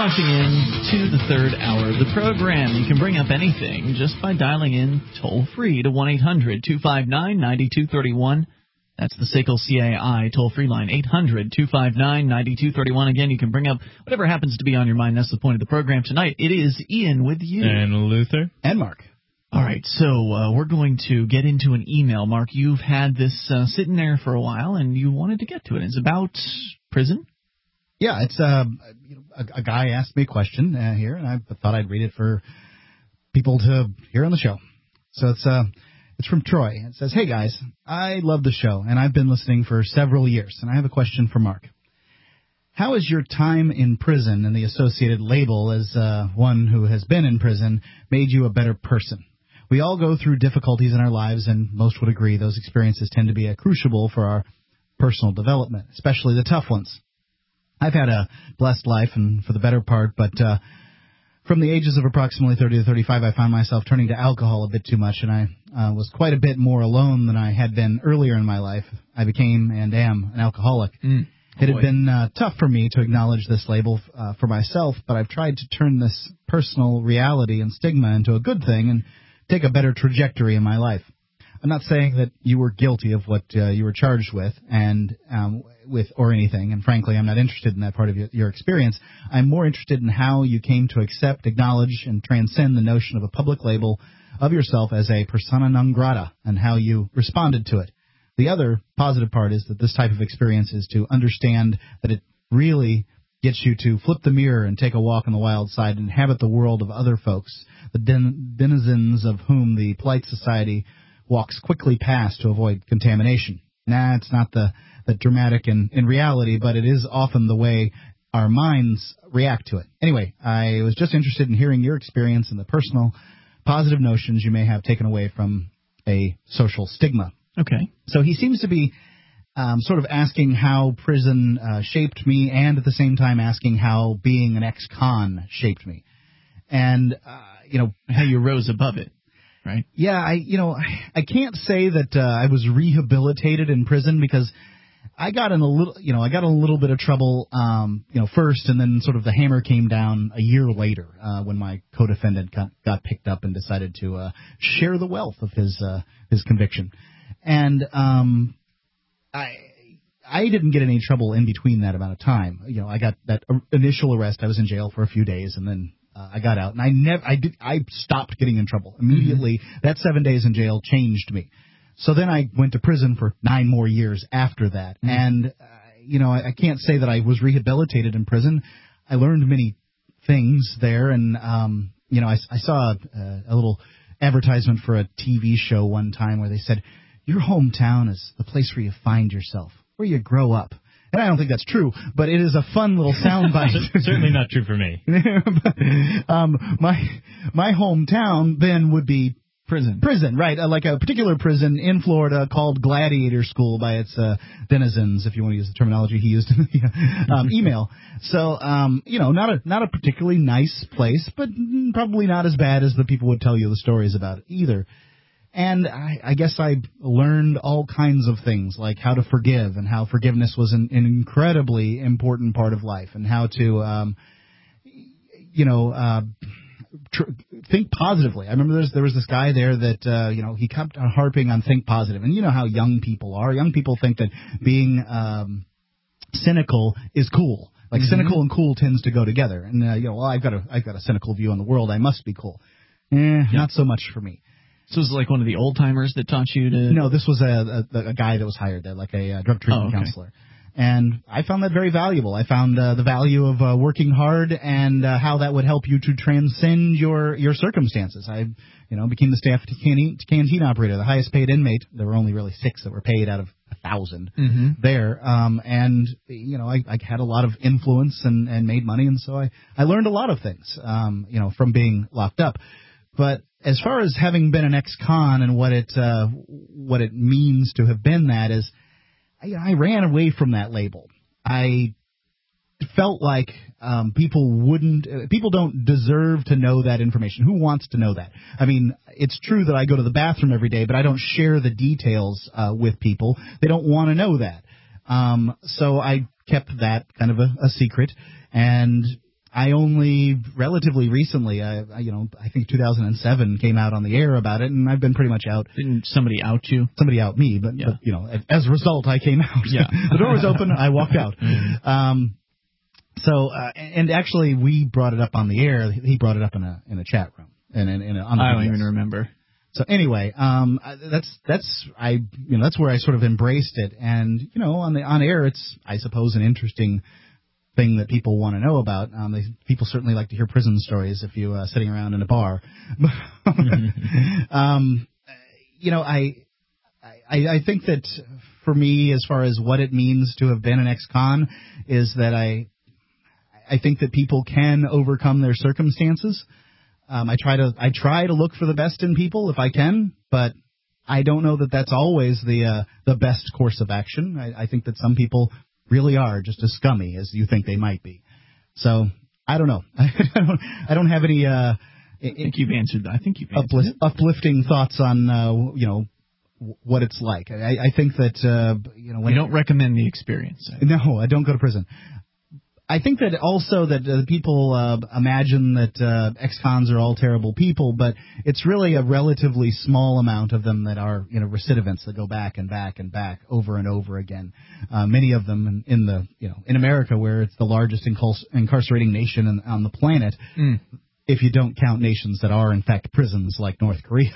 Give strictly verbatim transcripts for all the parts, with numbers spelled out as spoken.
launching in to the third hour of the program. You can bring up anything just by dialing in toll-free to one eight hundred two five nine nine two three one. That's the S A C L C A I toll-free line, eight hundred two five nine nine two three one. Again, you can bring up whatever happens to be on your mind. That's the point of the program tonight. It is Ian with you. And Luther. And Mark. All right, so uh, we're going to get into an email. Mark, you've had this uh, sitting there for a while, and you wanted to get to it. It's about prison? Yeah, it's uh, a, a guy asked me a question uh, here, and I thought I'd read it for people to hear on the show. So it's uh, it's from Troy. It says, "Hey guys, I love the show, and I've been listening for several years, and I have a question for Mark. How has your time in prison and the associated label as uh, one who has been in prison made you a better person? We all go through difficulties in our lives, and most would agree those experiences tend to be a crucible for our personal development, especially the tough ones. I've had a blessed life, and for the better part, but uh, from the ages of approximately thirty to thirty-five, I found myself turning to alcohol a bit too much, and I uh, was quite a bit more alone than I had been earlier in my life. I became and am an alcoholic. Mm, it had been uh, tough for me to acknowledge this label uh, for myself, but I've tried to turn this personal reality and stigma into a good thing and take a better trajectory in my life. I'm not saying that you were guilty of what uh, you were charged with, and um, with or anything, and frankly, I'm not interested in that part of your, your experience. I'm more interested in how you came to accept, acknowledge, and transcend the notion of a public label of yourself as a persona non grata, and how you responded to it. The other positive part is that this type of experience is to understand that it really gets you to flip the mirror and take a walk on the wild side and inhabit the world of other folks, the den- denizens of whom the polite society walks quickly past to avoid contamination. Nah, it's not the, the dramatic in, in reality, but it is often the way our minds react to it. Anyway, I was just interested in hearing your experience and the personal positive notions you may have taken away from a social stigma." Okay. So he seems to be um, sort of asking how prison uh, shaped me, and at the same time asking how being an ex-con shaped me. And, uh, you know, how you rose above it. Right. Yeah, I you know I can't say that uh, I was rehabilitated in prison, because I got in a little you know I got in a little bit of trouble um, you know first, and then sort of the hammer came down a year later uh, when my co-defendant got, got picked up and decided to uh, share the wealth of his uh, his conviction, and um, I I didn't get any trouble in between that amount of time. You know, I got that initial arrest. I was in jail for a few days, and then Uh, I got out, and I never, I did, I stopped getting in trouble immediately. Mm-hmm. That seven days in jail changed me. So then I went to prison for nine more years after that, mm-hmm. and uh, you know, I, I can't say that I was rehabilitated in prison. I learned many things there, and um, you know, I, I saw a, a little advertisement for a T V show one time where they said, "Your hometown is the place where you find yourself, where you grow up." And I don't think that's true, but it is a fun little soundbite. Certainly not true for me. um, my my hometown then would be prison. Prison, right? Uh, like a particular prison in Florida called Gladiator School by its uh, denizens, if you want to use the terminology he used in the um, email. So, um, you know, not a not a particularly nice place, but probably not as bad as the people would tell you the stories about it either. And I, I guess I learned all kinds of things, like how to forgive, and how forgiveness was an, an incredibly important part of life, and how to, um, you know, uh, tr- think positively. I remember there was this guy there that, uh, you know, he kept harping on think positive. And you know how young people are. Young people think that being um, cynical is cool. Like mm-hmm. cynical and cool tends to go together. And, uh, you know, well, I've got a, I've got a cynical view on the world. I must be cool. Eh, yeah. Not so much for me. So it was like one of the old-timers that taught you to... No, this was a, a, a guy that was hired there, like a, a drug treatment oh, okay. counselor. And I found that very valuable. I found uh, the value of uh, working hard, and uh, how that would help you to transcend your, your circumstances. I, you know, became the staff canteen, canteen operator, the highest paid inmate. There were only really six that were paid out of a thousand mm-hmm. there. Um, and, you know, I, I had a lot of influence and, and made money, and so I, I learned a lot of things, um, you know, from being locked up. But as far as having been an ex-con and what it uh, what it means to have been that is, I, I ran away from that label. I felt like um, people wouldn't, uh, people don't deserve to know that information. Who wants to know that? I mean, it's true that I go to the bathroom every day, but I don't share the details uh, with people. They don't want to know that. Um, so I kept that kind of a, a secret, and I only relatively recently, I, I, you know, I think two thousand seven came out on the air about it, and I've been pretty much out. Didn't somebody out you? Somebody out me, but, Yeah. but you know, as a result, I came out. Yeah. The door was open, I walked out. Mm-hmm. Um, so, uh, and actually, we brought it up on the air. He brought it up in a in a chat room, and in, in a, on the I don't videos. even remember. So anyway, um, that's that's I you know that's where I sort of embraced it, and you know on the on air it's I suppose an interesting thing that people want to know about. Um, they, people certainly like to hear prison stories if you uh, sitting around in a bar. um, you know I, I I think that for me, as far as what it means to have been an ex-con, is that I I think that people can overcome their circumstances. Um, I try to I try to look for the best in people if I can, but I don't know that that's always the uh, the best course of action. I, I think that some people really are just as scummy as you think they might be. So I don't know. I don't I don't have any. Uh, I think you've answered that. I think you've answered uplift, it. uplifting thoughts on uh, you know what it's like. I, I think that uh, you know when you don't recommend the experience. No, I don't go to prison. I think that also that uh, people uh, imagine that uh, ex-cons are all terrible people, but it's really a relatively small amount of them that are, you know, recidivants that go back and back and back over and over again. Uh, many of them in, in the, you know, in America, where it's the largest incarc- incarcerating nation in, on the planet. Mm. If you don't count nations that are in fact prisons like North Korea,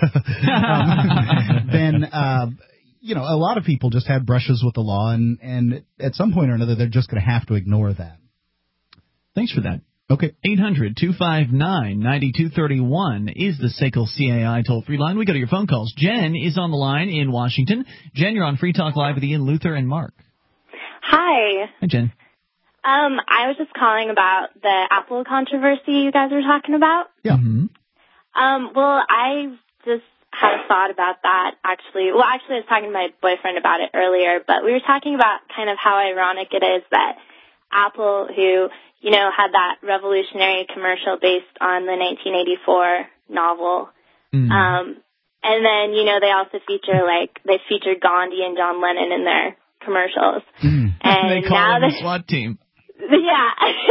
um, then. Uh, You know, a lot of people just have brushes with the law, and, and at some point or another, they're just going to have to ignore that. Thanks for that. Okay. eight hundred two five nine nine two three one is the S A C L C A I toll-free line. We go to your phone calls. Jen is on the line in Washington. Jen, you're on Free Talk Live with Ian, Luther, and Mark. Hi. Hi, Jen. Um, I was just calling about the Apple controversy you guys were talking about. Yeah. Mm-hmm. Um, well, I just had a thought about that, actually. Well, actually, I was talking to my boyfriend about it earlier, but we were talking about kind of how ironic it is that Apple, who, you know, had that revolutionary commercial based on the nineteen eighty-four novel, mm. um, and then, you know, they also feature, like, they featured Gandhi and John Lennon in their commercials. Mm. And they call now them the SWAT team. Yeah.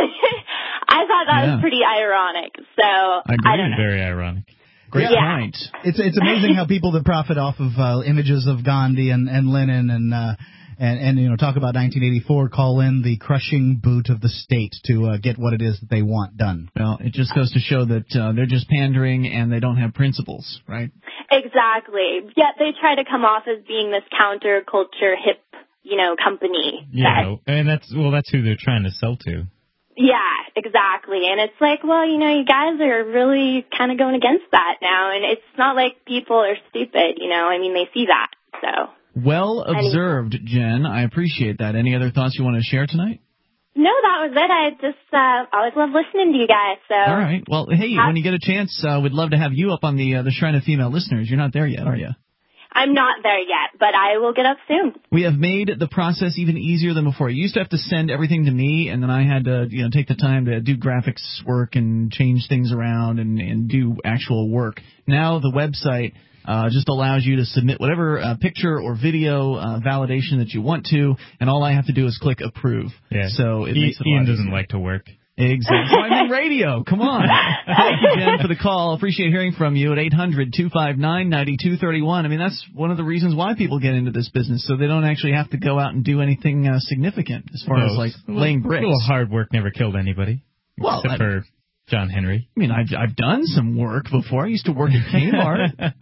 I thought that yeah. was pretty ironic, so I, agree. I don't know. Very ironic. Great yeah. point. It's it's amazing how people that profit off of uh, images of Gandhi and, and Lenin and, uh, and and you know talk about nineteen eighty-four call in the crushing boot of the state to uh, get what it is that they want done. Well, it just goes to show that uh, they're just pandering and they don't have principles, right? Exactly. Yet they try to come off as being this counterculture hip, you know, company. Yeah, that, and that's well, that's who they're trying to sell to. Yeah, exactly. And it's like, well, you know, you guys are really kind of going against that now. And it's not like people are stupid, you know. I mean, they see that, so. Well observed, Jen. I appreciate that. Any other thoughts you want to share tonight? No, that was it. I just uh, always love listening to you guys. So. All right. Well, hey, How- when you get a chance, uh, we'd love to have you up on the uh, the Shrine of Female Listeners. You're not there yet, are you? I'm not there yet, but I will get up soon. We have made the process even easier than before. You used to have to send everything to me, and then I had to, you know, take the time to do graphics work and change things around and, and do actual work. Now the website uh, just allows you to submit whatever uh, picture or video uh, validation that you want to, and all I have to do is click approve. Yeah. So it e- makes it a Ian lot doesn't easier. like to work. Exactly. I'm in radio. Come on. Thank you, Jen, for the call. Appreciate hearing from you at eight hundred two five nine nine two three one. I mean, that's one of the reasons why people get into this business, so they don't actually have to go out and do anything uh, significant as far well, as, like, well, laying bricks. A little hard work never killed anybody, well, except I, for John Henry. I mean, I've, I've done some work before. I used to work at Kmart.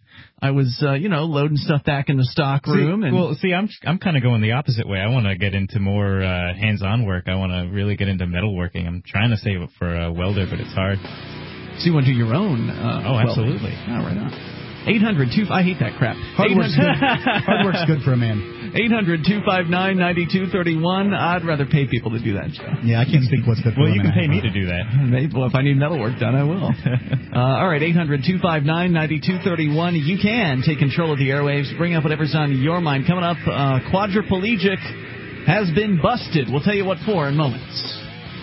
I was, uh, you know, loading stuff back in the stock room. See, and well, see, I'm I'm kind of going the opposite way. I want to get into more uh, hands-on work. I want to really get into metalworking. I'm trying to save up for a welder, but it's hard. So you want to do your own? Uh, oh, absolutely. Welding. Oh, right on. eight hundred two I hate that crap. Hard work's good. Hard work's good for a man. eight hundred two five nine nine two three one. I'd rather pay people to do that, Joe. Yeah, I can't speak what's good for well, women. you can pay me to do that. Maybe, well, if I need metal work done, I will. uh, all right, eight hundred two five nine nine two three one. You can take control of the airwaves. Bring up whatever's on your mind. Coming up, uh, quadriplegic has been busted. We'll tell you what for in moments.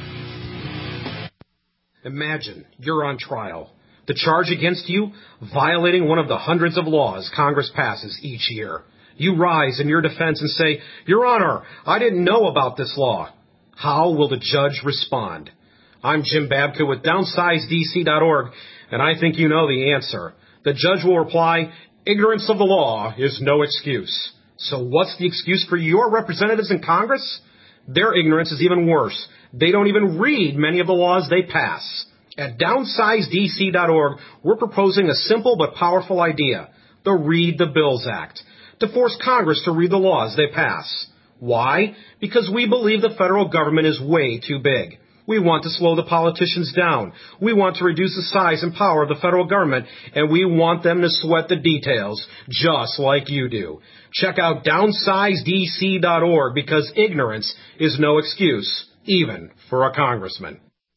Imagine you're on trial. The charge against you, violating one of the hundreds of laws Congress passes each year. You rise in your defense and say, Your Honor, I didn't know about this law. How will the judge respond? I'm Jim Babka with downsize D C dot org, and I think you know the answer. The judge will reply, ignorance of the law is no excuse. So what's the excuse for your representatives in Congress? Their ignorance is even worse. They don't even read many of the laws they pass. At downsize D C dot org, we're proposing a simple but powerful idea, the Read the Bills Act, to force Congress to read the laws they pass. Why? Because we believe the federal government is way too big. We want to slow the politicians down. We want to reduce the size and power of the federal government, and we want them to sweat the details, just like you do. Check out downsize D C dot org because ignorance is no excuse, even for a congressman.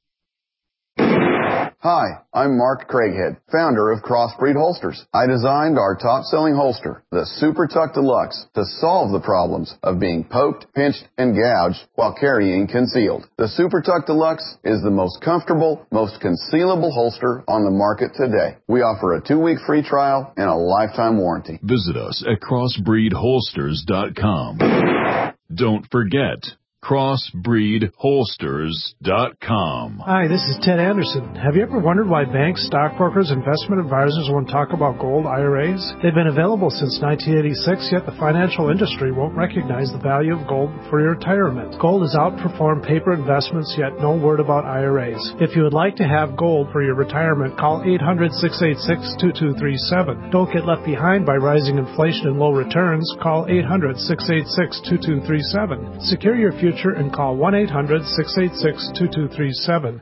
Hi, I'm Mark Craighead, founder of Crossbreed Holsters. I designed our top-selling holster, the Super Tuck Deluxe, to solve the problems of being poked, pinched, and gouged while carrying concealed. The Super Tuck Deluxe is the most comfortable, most concealable holster on the market today. We offer a two-week free trial and a lifetime warranty. Visit us at crossbreed holsters dot com. Don't forget, crossbreed holsters dot com. Hi, this is Ted Anderson. Have you ever wondered why banks, stockbrokers, investment advisors won't talk about gold I R As? They've been available since nineteen eighty-six, yet the financial industry won't recognize the value of gold for your retirement. Gold has outperformed paper investments, yet no word about I R As. If you would like to have gold for your retirement, call eight hundred, six eight six, two two three seven. Don't get left behind by rising inflation and low returns. Call eight hundred, six eight six, two two three seven. Secure your future and call one eight hundred, six eight six, two two three seven.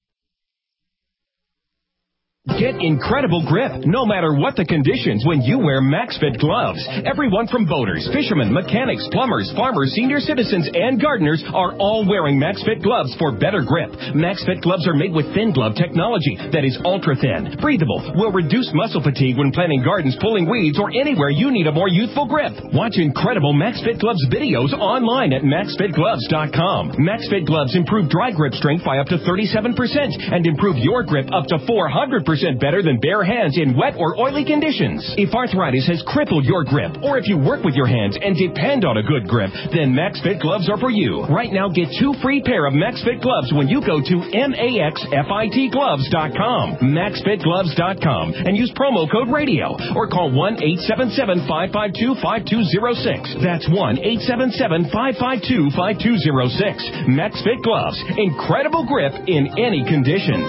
Get incredible grip, no matter what the conditions, when you wear MaxFit gloves. Everyone from boaters, fishermen, mechanics, plumbers, farmers, senior citizens, and gardeners are all wearing MaxFit gloves for better grip. MaxFit gloves are made with thin glove technology that is ultra-thin, breathable, will reduce muscle fatigue when planting gardens, pulling weeds, or anywhere you need a more youthful grip. Watch incredible MaxFit gloves videos online at max fit gloves dot com. MaxFit gloves improve dry grip strength by up to thirty-seven percent and improve your grip up to four hundred percent better than bare hands in wet or oily conditions. If arthritis has crippled your grip, or if you work with your hands and depend on a good grip, then MaxFit gloves are for you. Right now, get two free pair of MaxFit gloves when you go to max fit gloves dot com, max fit gloves dot com, and use promo code radio, or call one eight seven seven, five five two, five two zero six. That's one eight seven seven, five five two, five two zero six. MaxFit gloves, incredible grip in any conditions.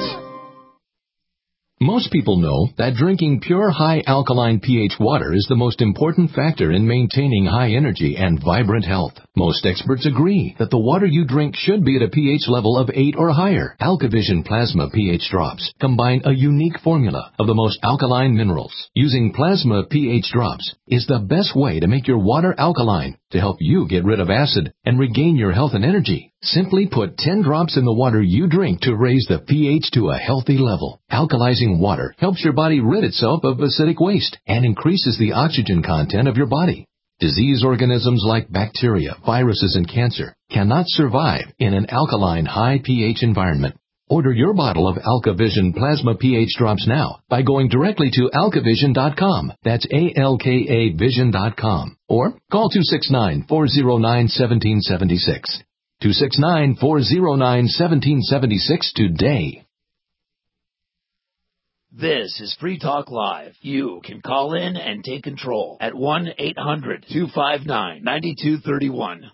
Most people know that drinking pure high alkaline pH water is the most important factor in maintaining high energy and vibrant health. Most experts agree that the water you drink should be at a pH level of eight or higher. AlkaVision Plasma pH drops combine a unique formula of the most alkaline minerals. Using Plasma pH drops is the best way to make your water alkaline to help you get rid of acid and regain your health and energy. Simply put ten drops in the water you drink to raise the pH to a healthy level. Alkalizing water helps your body rid itself of acidic waste and increases the oxygen content of your body. Disease organisms like bacteria, viruses, and cancer cannot survive in an alkaline high pH environment. Order your bottle of AlkaVision Plasma pH drops now by going directly to alka vision dot com. That's A L K A vision dot com. Or call two six nine, four zero nine, one seven seven six. two six nine, four zero nine, one seven seven six today. This is Free Talk Live. You can call in and take control at one eight hundred, two five nine, nine two three one.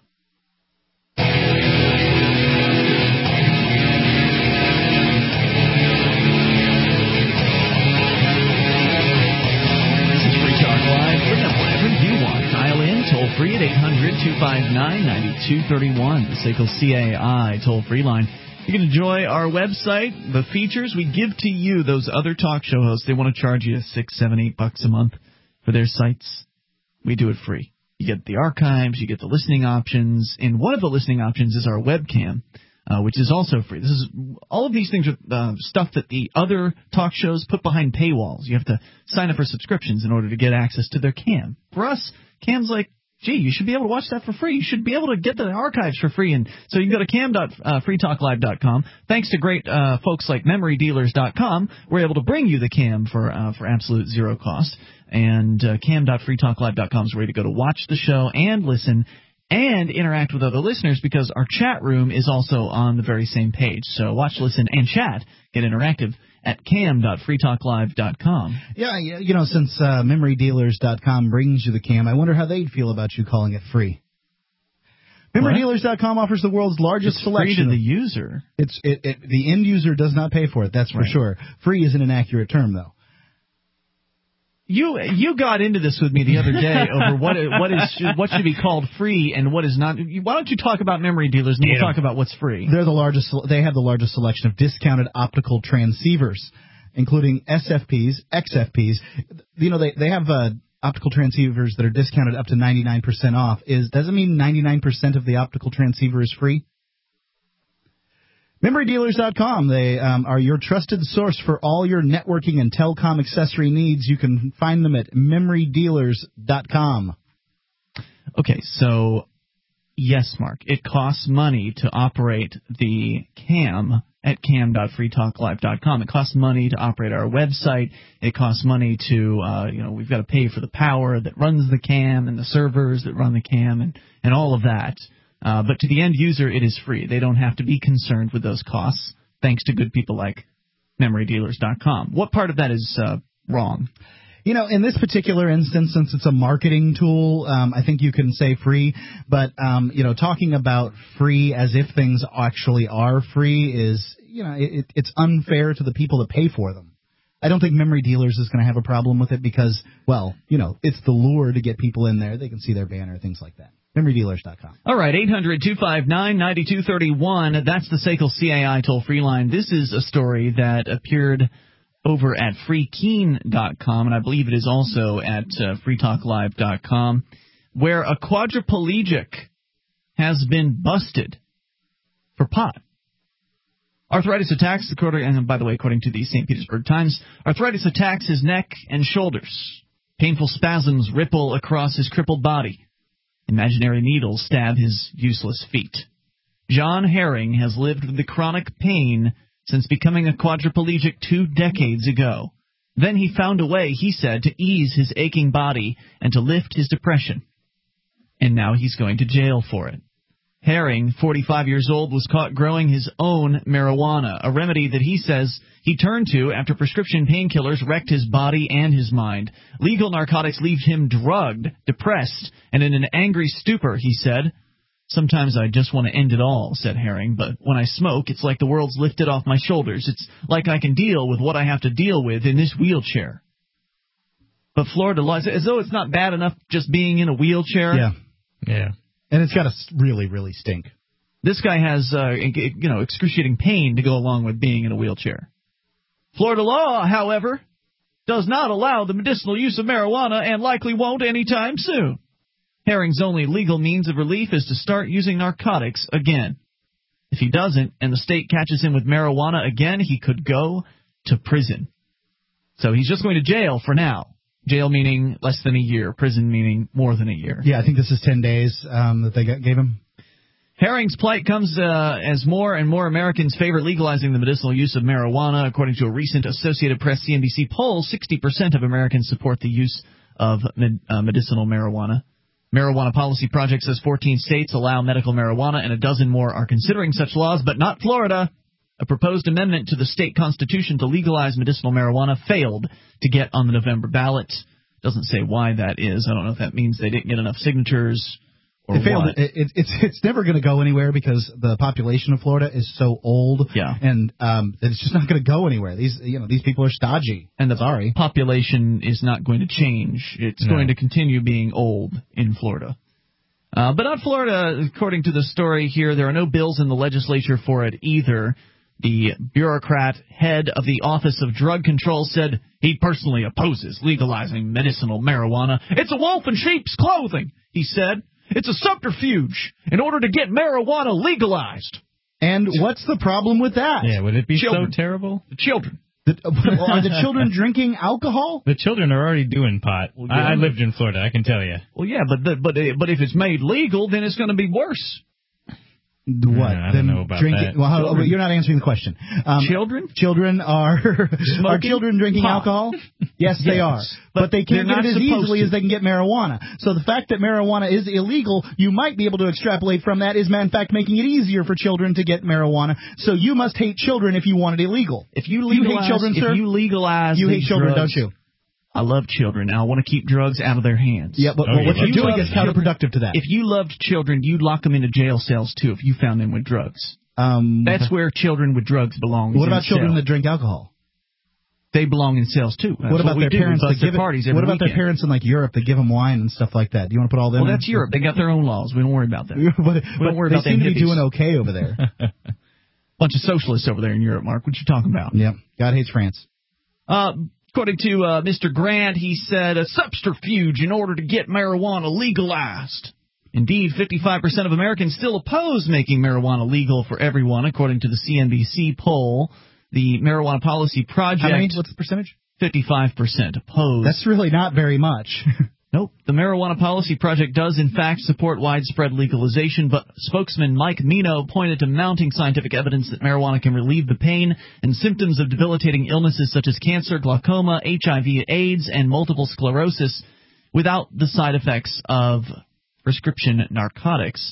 Toll free at eight hundred, two five nine, nine two three one, the S A C L C A I toll-free line. You can enjoy our website, the features we give to you, those other talk show hosts. They want to charge you six, seven, eight bucks a month for their sites. We do it free. You get the archives, you get the listening options, and one of the listening options is our webcam, uh, which is also free. This is all of these things are uh, stuff that the other talk shows put behind paywalls. You have to sign up for subscriptions in order to get access to their cam. For us, cam's like, gee, you should be able to watch that for free. You should be able to get the archives for free. And so you can go to cam dot free talk live dot com. Thanks to great uh, folks like memory dealers dot com, we're able to bring you the cam for uh, for absolute zero cost. And uh, cam dot free talk live dot com is where you go to watch the show and listen and interact with other listeners because our chat room is also on the very same page. So watch, listen, and chat. Get interactive at cam dot free talk live dot com. Yeah, you know, since uh, memory dealers dot com brings you the cam, I wonder how they'd feel about you calling it free. memory dealers dot com offers the world's largest it's selection. Free to the user. It's it, it, the end user does not pay for it, that's for right. sure. Free is an inaccurate term, though. You you got into this with me the other day over what what is what should be called free and what is not. Why don't you talk about memory dealers and we'll talk about what's free? They're the largest. They have the largest selection of discounted optical transceivers, including S F Ps, X F Ps. You know, they they have uh, optical transceivers that are discounted up to ninety-nine percent off. Is doesn't mean ninety-nine percent of the optical transceiver is free. memory dealers dot com, they um, are your trusted source for all your networking and telecom accessory needs. You can find them at memory dealers dot com. Okay, so, yes, Mark, it costs money to operate the cam at cam dot free talk live dot com. It costs money to operate our website. It costs money to, uh, you know, we've got to pay for the power that runs the cam and the servers that run the cam and, and all of that. Uh, but to the end user, it is free. They don't have to be concerned with those costs, thanks to good people like memory dealers dot com. What part of that is uh, wrong? You know, in this particular instance, since it's a marketing tool, um, I think you can say free. But, um, you know, talking about free as if things actually are free is, you know, it, it's unfair to the people that pay for them. I don't think Memory Dealers is going to have a problem with it because, well, you know, it's the lure to get people in there. They can see their banner, things like that. memory dealers dot com. All right, eight hundred two five nine nine two three one. That's the S A C L C A I toll-free line. This is a story that appeared over at free keen dot com, and I believe it is also at uh, free talk live dot com, where a quadriplegic has been busted for pot. Arthritis attacks, and by the way, according to the Saint Petersburg Times, arthritis attacks his neck and shoulders. Painful spasms ripple across his crippled body. Imaginary needles stab his useless feet. John Herring has lived with the chronic pain since becoming a quadriplegic two decades ago. Then he found a way, he said, to ease his aching body and to lift his depression. And now he's going to jail for it. Herring, forty-five years old, was caught growing his own marijuana, a remedy that he says he turned to after prescription painkillers wrecked his body and his mind. Legal narcotics leave him drugged, depressed, and in an angry stupor, he said. Sometimes I just want to end it all, said Herring, but when I smoke, it's like the world's lifted off my shoulders. It's like I can deal with what I have to deal with in this wheelchair. But Florida law, as though it's not bad enough just being in a wheelchair. Yeah. Yeah. And it's got to really, really stink. This guy has, uh, you know, excruciating pain to go along with being in a wheelchair. Florida law, however, does not allow the medicinal use of marijuana and likely won't anytime soon. Herring's only legal means of relief is to start using narcotics again. If he doesn't, and the state catches him with marijuana again, he could go to prison. So he's just going to jail for now. Jail meaning less than a year. Prison meaning more than a year. Yeah, I think this is ten days um, that they got, gave him. Herring's plight comes uh, as more and more Americans favor legalizing the medicinal use of marijuana. According to a recent Associated Press C N B C poll, sixty percent of Americans support the use of med- uh, medicinal marijuana. Marijuana Policy Project says fourteen states allow medical marijuana and a dozen more are considering such laws, but not Florida. A proposed amendment to the state constitution to legalize medicinal marijuana failed to get on the November ballot. Doesn't say why that is. I don't know if that means they didn't get enough signatures or it failed. what. It, it, it's it's never going to go anywhere because the population of Florida is so old. Yeah. And um, it's just not going to go anywhere. These you know these people are stodgy. And the Sorry. population is not going to change. It's No. going to continue being old in Florida. Uh, but not Florida, according to the story here. There are no bills in the legislature for it either. The bureaucrat head of the Office of Drug Control said he personally opposes legalizing medicinal marijuana. It's a wolf in sheep's clothing, he said. It's a subterfuge in order to get marijuana legalized. And what's the problem with that? Yeah, would it be Children. so terrible? The children. The, are the children drinking alcohol? The children are already doing pot. Well, I, I yeah. lived in Florida, I can tell you. Well, yeah, but the, but uh, but if it's made legal, then it's going to be worse. What? Yeah, I don't know about drinking, that. Well, how, well, you're not answering the question. Um, children? Children are are children drinking pot. alcohol? Yes, they Yes, are. but But they can't they're get it not as supposed easily to. as they can get marijuana. So the fact that marijuana is illegal, you might be able to extrapolate from that is, in fact, making it easier for children to get marijuana. So you must hate children if you want it illegal. If you you legalize, hate children, if sir? you legalize, You hate these children, drugs, don't you? I love children. I want to keep drugs out of their hands. Yeah, but, Oh, but yeah. what If you're you doing love is counterproductive to that. If you loved children, you'd lock them into jail cells too. If you found them with drugs, Um, that's where children with drugs belong. is what in about a children cell. that drink alcohol? They belong in cells too. That's What about we their do. parents We that bust their give it- parties every What about their weekend. parents in like Europe that give them wine and stuff like that? Do you want to put all them? Well, in? that's Europe. They got their own laws. We don't worry about that. but, we but don't worry they about seem them to be hippies. doing okay over there. Bunch of socialists over there in Europe, Mark. What you talking about? Yeah, God hates France. Uh, according to uh, Mister Grant, he said a subterfuge in order to get marijuana legalized. Indeed, fifty-five percent of Americans still oppose making marijuana legal for everyone, according to the C N B C poll. The Marijuana Policy Project. How many? What's the percentage? fifty-five percent oppose. That's really not very much. Nope. The Marijuana Policy Project does, in fact, support widespread legalization, but spokesman Mike Mino pointed to mounting scientific evidence that marijuana can relieve the pain and symptoms of debilitating illnesses such as cancer, glaucoma, H I V, AIDS, and multiple sclerosis without the side effects of prescription narcotics.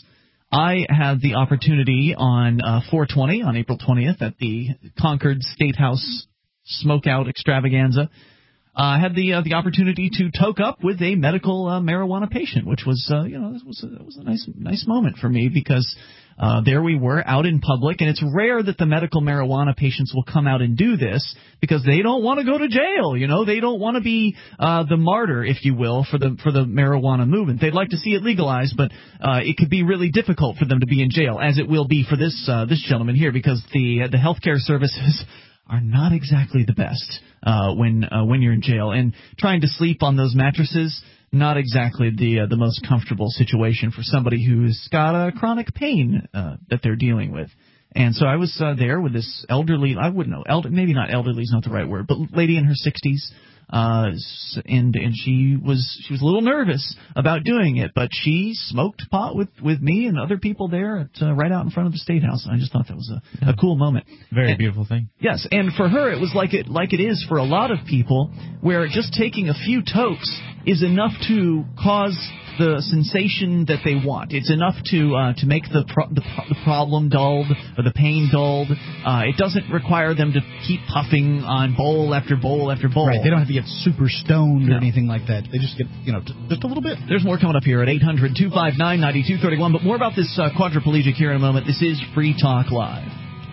I had the opportunity on uh, four twenty, on April twentieth, at the Concord State House Smokeout Extravaganza. I uh, had the uh, the opportunity to toke up with a medical uh, marijuana patient, which was uh, you know this was a, it was a nice nice moment for me because uh, there we were out in public, and it's rare that the medical marijuana patients will come out and do this because they don't want to go to jail. You know, they don't want to be uh, the martyr, if you will, for the for the marijuana movement. They'd like to see it legalized, but uh, it could be really difficult for them to be in jail, as it will be for this uh, this gentleman here, because the the healthcare services are not exactly the best uh, when uh, when you're in jail, and trying to sleep on those mattresses, not exactly the uh, the most comfortable situation for somebody who's got a chronic pain uh, that they're dealing with. And so I was uh, there with this elderly, I wouldn't know, elder, maybe not elderly is not the right word, but lady in her sixties. Uh, and and she was she was a little nervous about doing it, but she smoked pot with, with me and other people there at, uh, right out in front of the State House. And I just thought that was a, a cool moment. Very and, beautiful thing. Yes, and for her it was like it like it is for a lot of people, where just taking a few tokes is enough to cause the sensation that they want. It's enough to uh, to make the, pro- the the problem dulled or the pain dulled. Uh, it doesn't require them to keep puffing on bowl after bowl after bowl. Right. They don't have to get super stoned No. or anything like that. They just get, you know, t- just a little bit. There's more coming up here at eight hundred two five nine nine two three one. But more about this uh, quadriplegic here in a moment. This is Free Talk Live.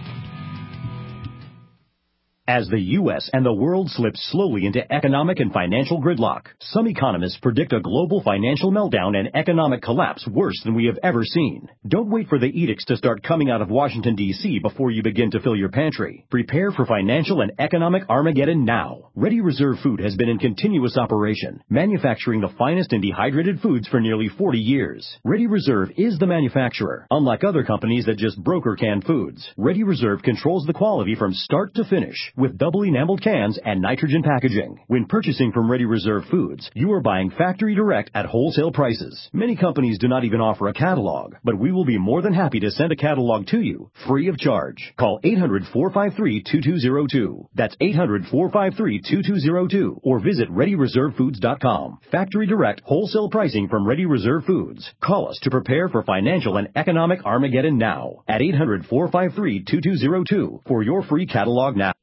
As the U S and the world slip slowly into economic and financial gridlock, some economists predict a global financial meltdown and economic collapse worse than we have ever seen. Don't wait for the edicts to start coming out of Washington, D C before you begin to fill your pantry. Prepare for financial and economic Armageddon now. Ready Reserve Food has been in continuous operation, manufacturing the finest and dehydrated foods for nearly forty years. Ready Reserve is the manufacturer. Unlike other companies that just broker canned foods, Ready Reserve controls the quality from start to finish with double enameled cans and nitrogen packaging. When purchasing from Ready Reserve Foods, you are buying factory direct at wholesale prices. Many companies do not even offer a catalog, but we will be more than happy to send a catalog to you free of charge. Call eight hundred four five three two two zero two. That's eight hundred four five three two two zero two, or visit ready reserve foods dot com. Factory direct wholesale pricing from Ready Reserve Foods. Call us to prepare for financial and economic Armageddon now at eight hundred four five three two two zero two for your free catalog now.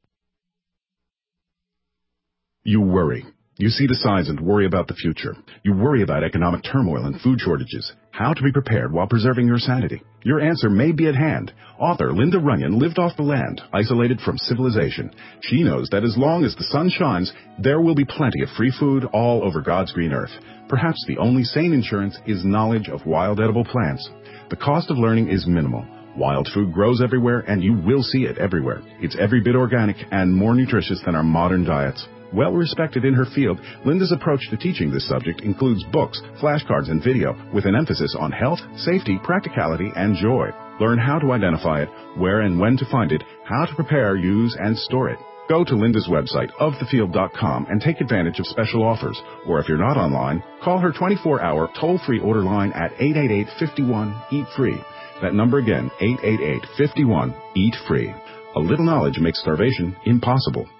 You worry. You see the signs and worry about the future. You worry about economic turmoil and food shortages. How to be prepared while preserving your sanity. Your answer may be at hand. Author Linda Runyon lived off the land, isolated from civilization. She knows that as long as the sun shines, there will be plenty of free food all over God's green earth. Perhaps the only sane insurance is knowledge of wild edible plants. The cost of learning is minimal. Wild food grows everywhere, and you will see it everywhere. It's every bit organic and more nutritious than our modern diets. Well respected in her field, Linda's approach to teaching this subject includes books, flashcards, and video with an emphasis on health, safety, practicality, and joy. Learn how to identify it, where and when to find it, how to prepare, use, and store it. Go to Linda's website, of the field dot com, and take advantage of special offers. Or if you're not online, call her twenty-four hour toll-free order line at eight eight eight, five one, eat free. That number again, eight eight eight, five one, eat free. A little knowledge makes starvation impossible.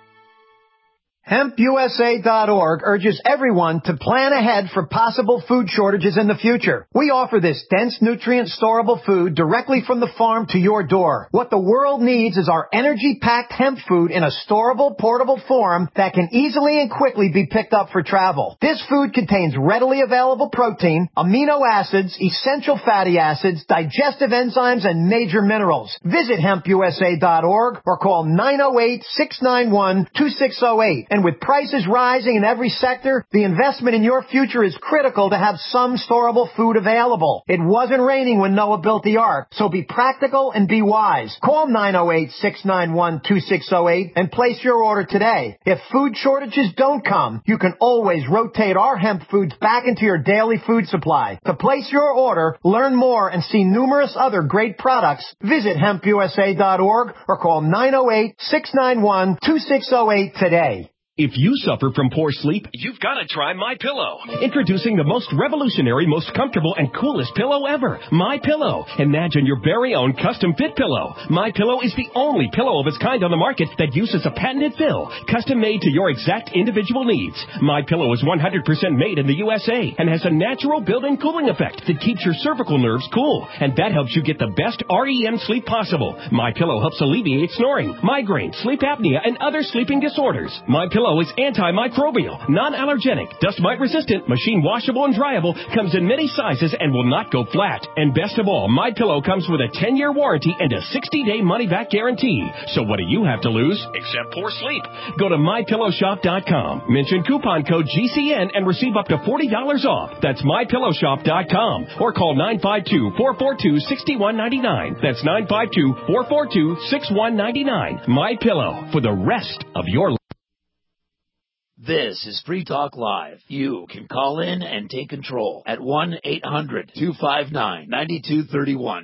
hemp U S A dot org urges everyone to plan ahead for possible food shortages in the future. We offer this dense, nutrient, storable food directly from the farm to your door. What the world needs is our energy-packed hemp food in a storable, portable form that can easily and quickly be picked up for travel. This food contains readily available protein, amino acids, essential fatty acids, digestive enzymes, and major minerals. Visit hemp U S A dot org or call nine oh eight, six nine one, two six oh eight. And with prices rising in every sector, the investment in your future is critical to have some storable food available. It wasn't raining when Noah built the ark, so be practical and be wise. Call nine oh eight, six nine one, two six oh eight and place your order today. If food shortages don't come, you can always rotate our hemp foods back into your daily food supply. To place your order, learn more, and see numerous other great products, visit hemp U S A dot org or call nine oh eight, six nine one, two six oh eight today. If you suffer from poor sleep, you've got to try MyPillow. Introducing the most revolutionary, most comfortable, and coolest pillow ever, MyPillow. Imagine your very own custom-fit pillow. MyPillow is the only pillow of its kind on the market that uses a patented fill, custom-made to your exact individual needs. MyPillow is one hundred percent made in the U S A and has a natural built-in cooling effect that keeps your cervical nerves cool, and that helps you get the best R E M sleep possible. MyPillow helps alleviate snoring, migraine, sleep apnea, and other sleeping disorders. MyPillow is antimicrobial, non-allergenic, dust mite resistant, machine washable and dryable, comes in many sizes and will not go flat. And best of all, MyPillow comes with a ten year warranty and a sixty day money back guarantee. So what do you have to lose except poor sleep? Go to my pillow shop dot com, mention coupon code G C N and receive up to forty dollars off. That's my pillow shop dot com or call nine five two, four four two, six one nine nine. That's nine five two, four four two, six one nine nine. MyPillow, for the rest of your life. This is Free Talk Live. You can call in and take control at one eight hundred, two five nine, nine two three one.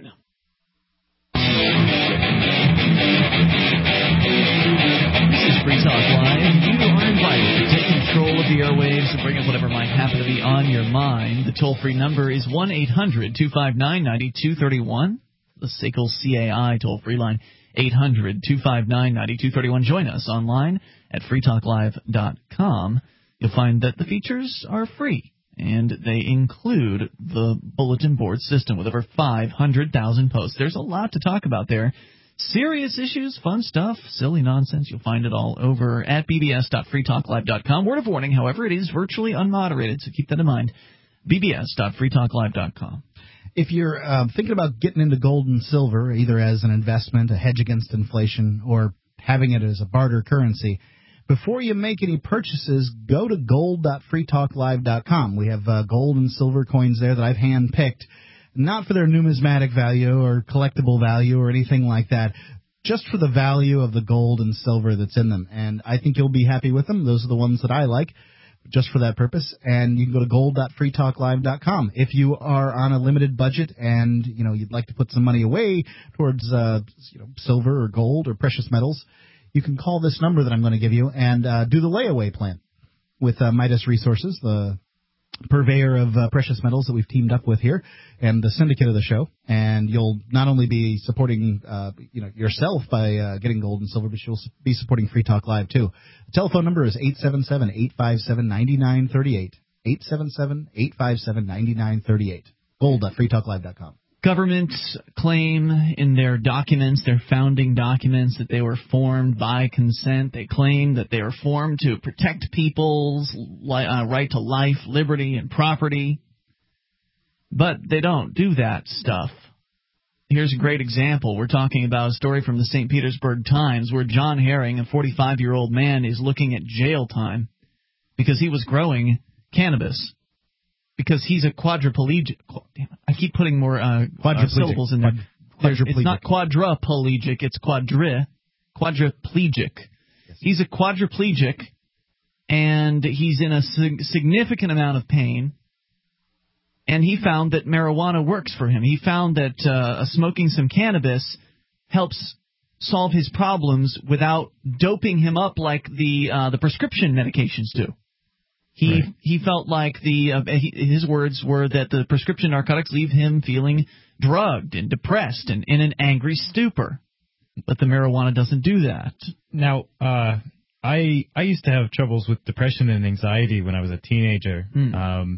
This is Free Talk Live. You are invited to take control of the airwaves and bring up whatever might happen to be on your mind. The toll-free number is one eight hundred, two five nine, nine two three one. The S A C L C A I toll-free line, eight hundred, two five nine, nine two three one. Join us online at free talk live dot com. You'll find that the features are free, and they include the bulletin board system with over five hundred thousand posts. There's a lot to talk about there. Serious issues, fun stuff, silly nonsense. You'll find it all over at b b s dot free talk live dot com. Word of warning, however, it is virtually unmoderated, so keep that in mind. b b s dot free talk live dot com. If you're uh, thinking about getting into gold and silver, either as an investment, a hedge against inflation, or having it as a barter currency, before you make any purchases, go to gold dot free talk live dot com. We have uh, gold and silver coins there that I've hand-picked, not for their numismatic value or collectible value or anything like that, just for the value of the gold and silver that's in them. And I think you'll be happy with them. Those are the ones that I like, just for that purpose. And you can go to gold dot free talk live dot com. If you are on a limited budget and, you know, you'd like to put some money away towards, uh, you know, silver or gold or precious metals, you can call this number that I'm going to give you and uh, do the layaway plan with uh, Midas Resources, the purveyor of uh, precious metals that we've teamed up with here, and the syndicate of the show. And you'll not only be supporting uh, you know yourself by uh, getting gold and silver, but you'll be supporting Free Talk Live too. The telephone number is eight seven seven, eight five seven, nine nine three eight. eight seven seven, eight five seven, nine nine three eight. gold dot free talk live dot com. Governments claim in their documents, their founding documents, that they were formed by consent. They claim that they are formed to protect people's li- uh, right to life, liberty, and property. But they don't do that stuff. Here's a great example. We're talking about a story from the Saint Petersburg Times where John Herring, a forty-five-year-old man, is looking at jail time because he was growing cannabis. Because he's a quadriplegic. Damn it, I keep putting more uh, uh, syllables in there. Quadriplegic. It's not quadriplegic, it's quadri, quadriplegic. Yes. He's a quadriplegic, and he's in a sig- significant amount of pain. And he found that marijuana works for him. He found that uh, smoking some cannabis helps solve his problems without doping him up like the uh, the prescription medications do. He right. he felt like the uh, he, his words were that the prescription narcotics leave him feeling drugged and depressed and in an angry stupor. But the marijuana doesn't do that. Now, uh, I I used to have troubles with depression and anxiety when I was a teenager, mm. um,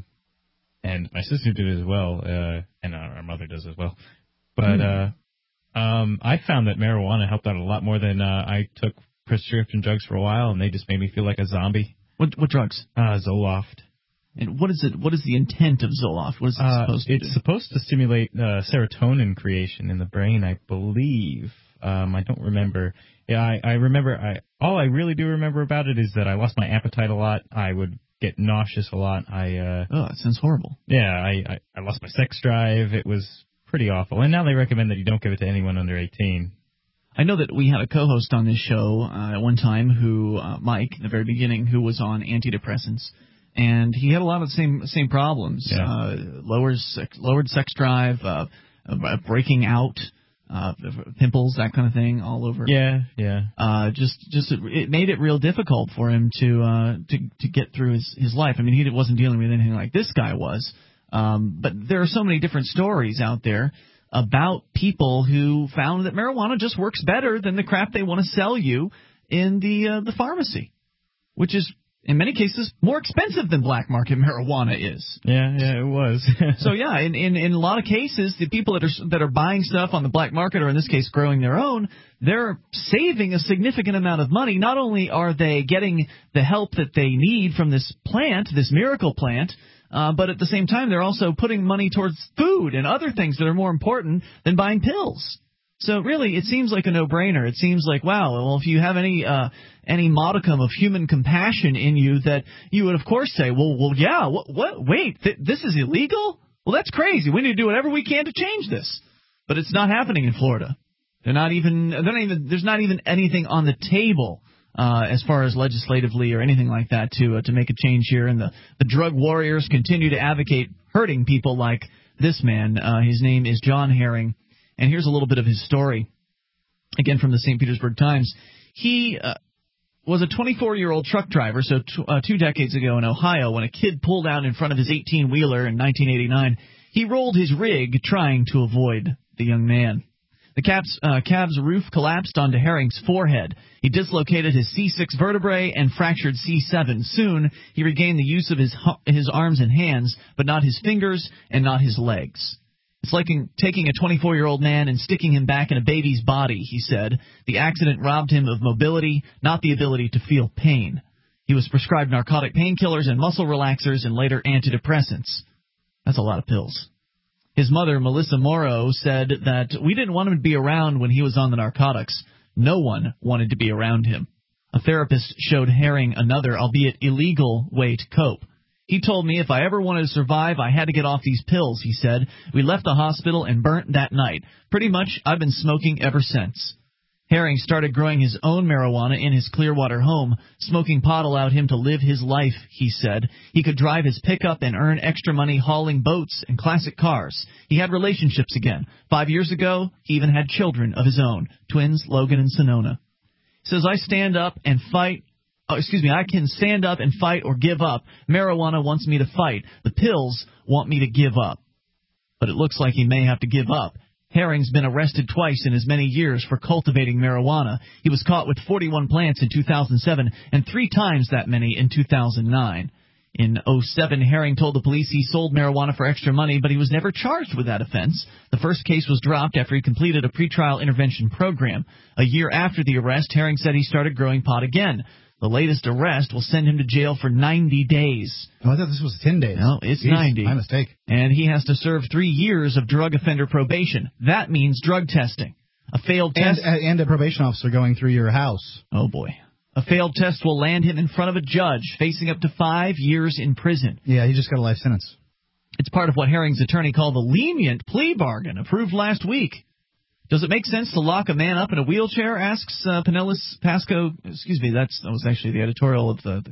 and my sister did as well, uh, and our mother does as well. But mm. uh, um, I found that marijuana helped out a lot more than uh, I took prescription drugs for a while, and they just made me feel like a zombie. What what drugs? Uh, Zoloft. And what is it? What is the intent of Zoloft? What is it uh, supposed to it's do? It's supposed to stimulate uh, serotonin creation in the brain, I believe. Um, I don't remember. Yeah, I, I remember. I all I really do remember about it is that I lost my appetite a lot. I would get nauseous a lot. I uh, oh, that sounds horrible. Yeah, I, I I lost my sex drive. It was pretty awful. And now they recommend that you don't give it to anyone under eighteen. I know that we had a co-host on this show uh, at one time who, uh, Mike, in the very beginning, who was on antidepressants, and he had a lot of the same same problems. Yeah. Uh, lowered sex, lowered sex drive, uh, uh, breaking out, uh, pimples, that kind of thing, all over. Yeah, yeah. Uh, just, just it made it real difficult for him to uh, to to get through his his life. I mean, he wasn't dealing with anything like this guy was, um, but there are so many different stories out there about people who found that marijuana just works better than the crap they want to sell you in the uh, the pharmacy, which is in many cases more expensive than black market marijuana is. Yeah, yeah, it was. So yeah, in, in in a lot of cases, the people that are that are buying stuff on the black market, or in this case growing their own, they're saving a significant amount of money. Not only are they getting the help that they need from this plant, this miracle plant, Uh, but at the same time, they're also putting money towards food and other things that are more important than buying pills. So really, it seems like a no-brainer. It seems like, wow, well, if you have any uh, any modicum of human compassion in you, that you would, of course, say, well, well, yeah, what, what wait, th- this is illegal? Well, that's crazy. We need to do whatever we can to change this. But it's not happening in Florida. They're not even, they're not even there's not even anything on the table Uh, as far as legislatively or anything like that to uh, to make a change here. And the, the drug warriors continue to advocate hurting people like this man. Uh, his name is John Herring. And here's a little bit of his story, again from the Saint Petersburg Times. He uh, was a twenty-four-year-old truck driver, so t- uh, two decades ago in Ohio, when a kid pulled out in front of his eighteen-wheeler in nineteen eighty-nine. He rolled his rig trying to avoid the young man. The cab's, uh, cab's roof collapsed onto Herring's forehead. He dislocated his C six vertebrae and fractured C seven. Soon, he regained the use of his his arms and hands, but not his fingers and not his legs. It's like in taking a twenty-four-year-old man and sticking him back in a baby's body, he said. The accident robbed him of mobility, not the ability to feel pain. He was prescribed narcotic painkillers and muscle relaxers and later antidepressants. That's a lot of pills. His mother, Melissa Morrow, said that we didn't want him to be around when he was on the narcotics. No one wanted to be around him. A therapist showed Herring another, albeit illegal, way to cope. He told me if I ever wanted to survive, I had to get off these pills, he said. We left the hospital and burnt that night. Pretty much, I've been smoking ever since. Herring started growing his own marijuana in his Clearwater home. Smoking pot allowed him to live his life, he said. He could drive his pickup and earn extra money hauling boats and classic cars. He had relationships again. Five years ago, he even had children of his own, twins Logan and Sonona. He says, I stand up and fight. Oh, excuse me, I can stand up and fight or give up. Marijuana wants me to fight. The pills want me to give up. But it looks like he may have to give up. Herring's been arrested twice in as many years for cultivating marijuana. He was caught with forty-one plants in two thousand seven and three times that many in two thousand nine. In oh seven, Herring told the police he sold marijuana for extra money, but he was never charged with that offense. The first case was dropped after he completed a pretrial intervention program. A year after the arrest, Herring said he started growing pot again. The latest arrest will send him to jail for ninety days. Oh, I thought this was ten days. No, it's Jeez, ninety. My mistake. And he has to serve three years of drug offender probation. That means drug testing. A failed test... And, and a probation officer going through your house. Oh, boy. A failed test will land him in front of a judge, facing up to five years in prison. Yeah, he just got a life sentence. It's part of what Herring's attorney called the lenient plea bargain approved last week. Does it make sense to lock a man up in a wheelchair, asks uh, Pinellas Pasco. Excuse me, that's, that was actually the editorial of the, the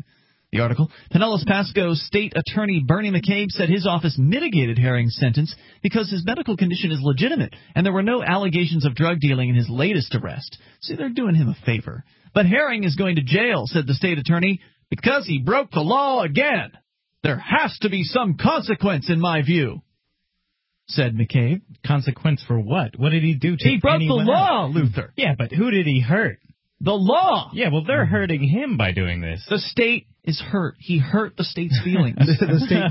The article, Pinellas Pasco State Attorney Bernie McCabe said his office mitigated Herring's sentence because his medical condition is legitimate and there were no allegations of drug dealing in his latest arrest. See, they're doing him a favor. But Herring is going to jail, said the state attorney, because he broke the law again. There has to be some consequence, in my view, said McCabe. Consequence for what? What did he do to He broke the law, else? Luther. Yeah, but who did he hurt? The law. Yeah, well, they're hurting him by doing this. The state is hurt. He hurt the state's feelings. the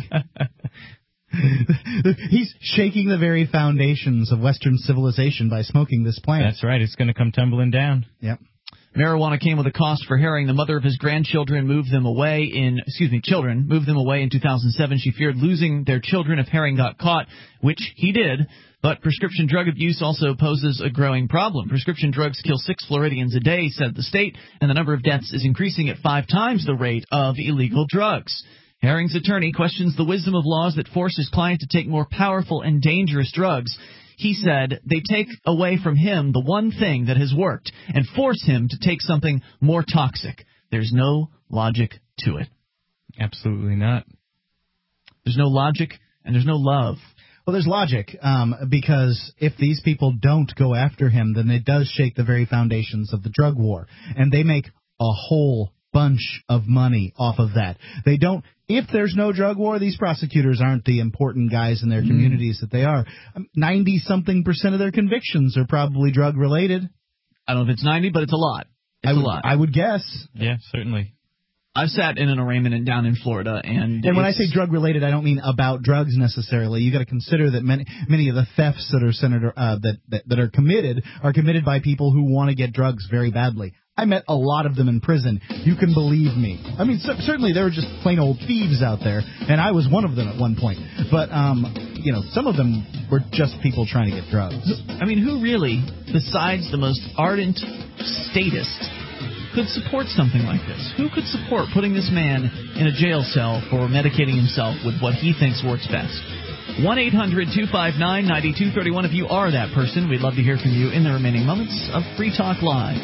state. He's shaking the very foundations of Western civilization by smoking this plant. That's right. It's going to come tumbling down. Yep. Marijuana came with a cost for Herring. The mother of his grandchildren moved them away in, excuse me, children, moved them away in two thousand seven. She feared losing their children if Herring got caught, which he did. But prescription drug abuse also poses a growing problem. Prescription drugs kill six Floridians a day, said the state, and the number of deaths is increasing at five times the rate of illegal drugs. Herring's attorney questions the wisdom of laws that force his client to take more powerful and dangerous drugs. He said they take away from him the one thing that has worked and force him to take something more toxic. There's no logic to it. Absolutely not. There's no logic and there's no love. Well, there's logic, um, because if these people don't go after him, then it does shake the very foundations of the drug war. And they make a whole bunch of money off of that. They don't. If there's no drug war, these prosecutors aren't the important guys in their mm. communities that they are. ninety-something percent of their convictions are probably drug-related. I don't know if it's ninety, but it's a lot. It's I would, a lot. I would guess. Yeah, certainly. I've sat in an arraignment down in Florida, and and when I say drug-related, I don't mean about drugs necessarily. You got to consider that many many of the thefts that are senator uh, that, that that are committed are committed by people who want to get drugs very badly. I met a lot of them in prison. You can believe me. I mean, c- certainly there were just plain old thieves out there, and I was one of them at one point. But um, you know, some of them were just people trying to get drugs. I mean, who really, besides the most ardent statist, could support something like this? Who could support putting this man in a jail cell for medicating himself with what he thinks works best? one eight hundred two five nine nine two three one. If you are that person, we'd love to hear from you in the remaining moments of Free Talk Live.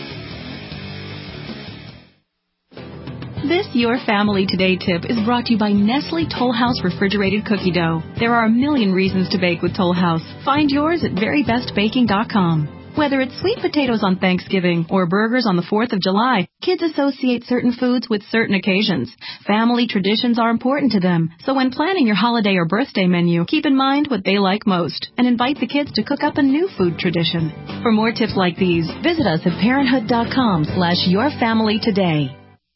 This Your Family Today tip is brought to you by Nestle Toll House Refrigerated Cookie Dough. There are a million reasons to bake with Toll House. Find yours at very best baking dot com. Whether it's sweet potatoes on Thanksgiving or burgers on the fourth of July, kids associate certain foods with certain occasions. Family traditions are important to them, so when planning your holiday or birthday menu, keep in mind what they like most and invite the kids to cook up a new food tradition. For more tips like these, visit us at parenthood dot com slash your family today.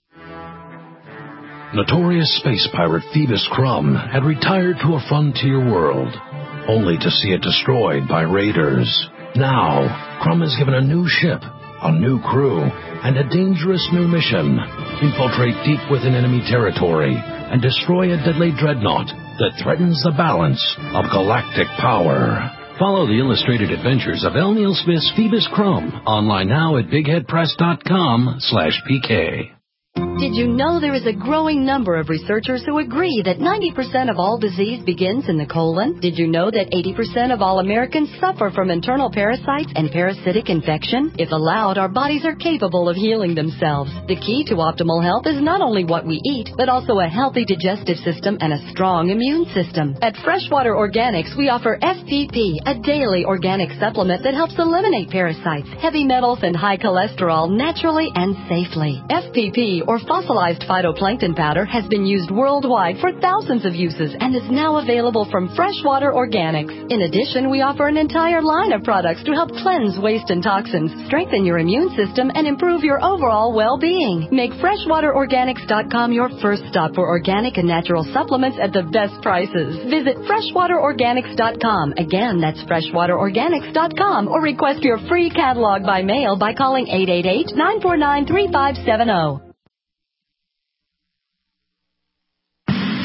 Notorious space pirate Phoebus Crumb had retired to a frontier world, only to see it destroyed by raiders. Now, Crumb is given a new ship, a new crew, and a dangerous new mission. Infiltrate deep within enemy territory and destroy a deadly dreadnought that threatens the balance of galactic power. Follow the illustrated adventures of L. Neil Smith's Phoebus Crumb online now at big head press dot com slash P K. Did you know there is a growing number of researchers who agree that ninety percent of all disease begins in the colon? Did you know that eighty percent of all Americans suffer from internal parasites and parasitic infection? If allowed, our bodies are capable of healing themselves. The key to optimal health is not only what we eat, but also a healthy digestive system and a strong immune system. At Freshwater Organics, we offer F P P, a daily organic supplement that helps eliminate parasites, heavy metals, and high cholesterol naturally and safely. F P P, or fossilized phytoplankton powder, has been used worldwide for thousands of uses and is now available from Freshwater Organics. In addition, we offer an entire line of products to help cleanse waste and toxins, strengthen your immune system, and improve your overall well-being. Make freshwater organics dot com your first stop for organic and natural supplements at the best prices. Visit freshwater organics dot com. Again, that's freshwater organics dot com, or request your free catalog by mail by calling eight eight eight, nine four nine, three five seven zero.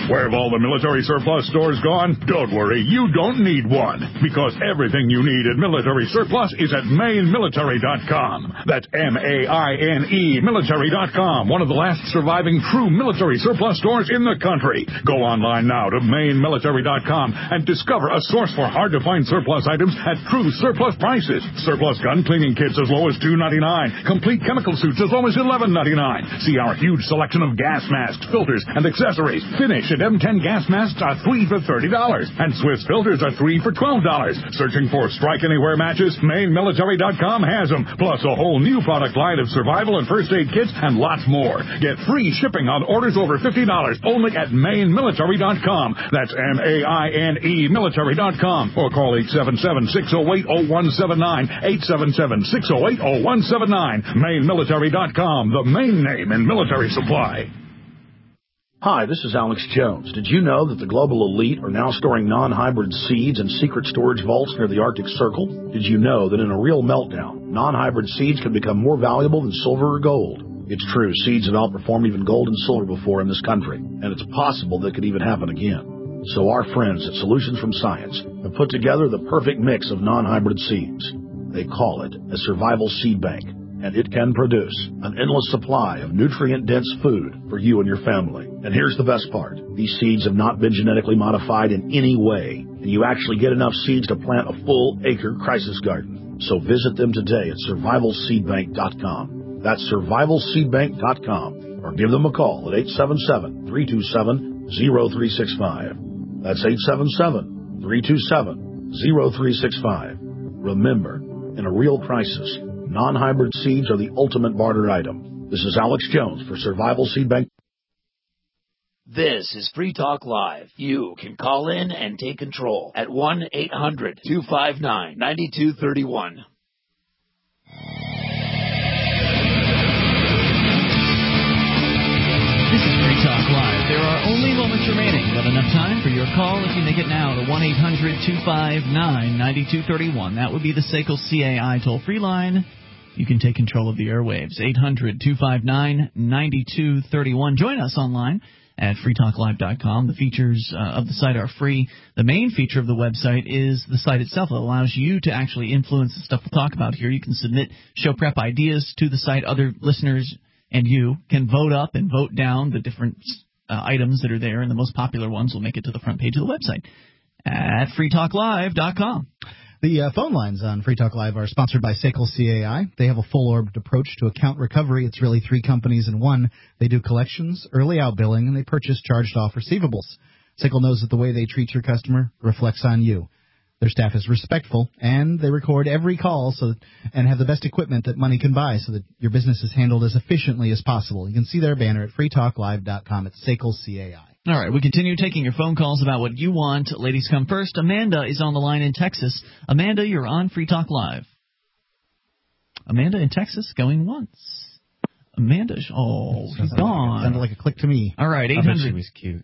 Where have all the military surplus stores gone? Don't worry, you don't need one, because everything you need at military surplus is at maine military dot com. That's M A I N E military dot com, one of the last surviving true military surplus stores in the country. Go online now to maine military dot com and discover a source for hard-to-find surplus items at true surplus prices. Surplus gun cleaning kits as low as two dollars and ninety-nine cents. Complete chemical suits as low as eleven dollars and ninety-nine cents. See our huge selection of gas masks, filters, and accessories. Finish at M ten gas masks are three for thirty dollars, and Swiss filters are three for twelve dollars. Searching for Strike Anywhere matches? maine military dot com has them, plus a whole new product line of survival and first aid kits and lots more. Get free shipping on orders over fifty dollars only at maine military dot com. That's M A I N E military dot com, or call eight seven seven, six oh eight, oh one seven nine, eight seven seven, six oh eight, oh one seven nine. maine military dot com, the main name in military supply. Hi, this is Alex Jones. Did you know that the global elite are now storing non-hybrid seeds in secret storage vaults near the Arctic Circle? Did you know that in a real meltdown, non-hybrid seeds can become more valuable than silver or gold? It's true, seeds have outperformed even gold and silver before in this country, and it's possible that could even happen again. So our friends at Solutions from Science have put together the perfect mix of non-hybrid seeds. They call it a survival seed bank, and it can produce an endless supply of nutrient-dense food for you and your family. And here's the best part. These seeds have not been genetically modified in any way, and you actually get enough seeds to plant a full acre crisis garden. So visit them today at survival seed bank dot com. That's survival seed bank dot com, or give them a call at eight seven seven, three two seven, oh three six five. That's eight seven seven, three two seven, oh three six five. Remember, in a real crisis, non-hybrid seeds are the ultimate barter item. This is Alex Jones for Survival Seed Bank. This is Free Talk Live. You can call in and take control at one eight hundred, two five nine, nine two three one. This is Free Talk Live. There are only moments remaining, but enough time for your call if you make it now to one eight hundred, two five nine, nine two three one. That would be the S A C L C A I toll-free line. You can take control of the airwaves. eight hundred, two five nine, nine two three one. Join us online at free talk live dot com. The features uh, of the site are free. The main feature of the website is the site itself. It allows you to actually influence the stuff we'll talk about here. You can submit show prep ideas to the site. Other listeners and you can vote up and vote down the different uh, items that are there, and the most popular ones will make it to the front page of the website at free talk live dot com. The uh, phone lines on Free Talk Live are sponsored by S A C L C A I. They have a full-orbed approach to account recovery. It's really three companies in one. They do collections, early outbilling, and they purchase charged-off receivables. S A C L knows that the way they treat your customer reflects on you. Their staff is respectful, and they record every call so that, and have the best equipment that money can buy so that your business is handled as efficiently as possible. You can see their banner at free talk live dot com. It's S A C L C A I. All right, we continue taking your phone calls about what you want. Ladies come first. Amanda is on the line in Texas. Amanda, you're on Free Talk Live. Amanda in Texas going once. Amanda, oh, she's gone. Sounded like a click to me. All right, eight hundred. I bet she was cute.